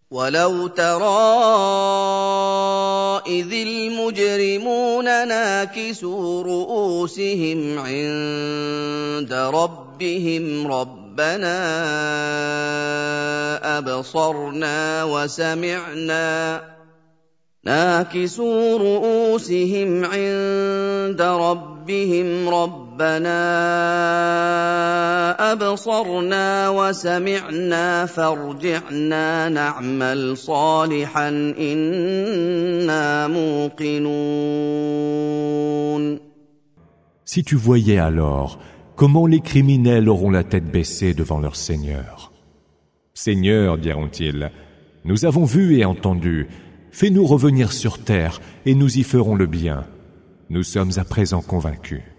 وَلَوْ تَرَىٰ إِذِ الْمُجْرِمُونَ نَاكِسُو رُءُوسِهِمْ عِندَ رَبِّهِمْ رَبَّنَا أَبْصَرْنَا وَسَمِعْنَا فَارْجِعْنَا نَعْمَلْ صَالِحًا إِنَّا مُوقِنُونَ. Si tu voyais alors comment les criminels auront la tête baissée devant leur Seigneur. Seigneur, diront-ils, nous avons vu et entendu, fais-nous revenir sur terre et nous y ferons le bien. Nous sommes à présent convaincus.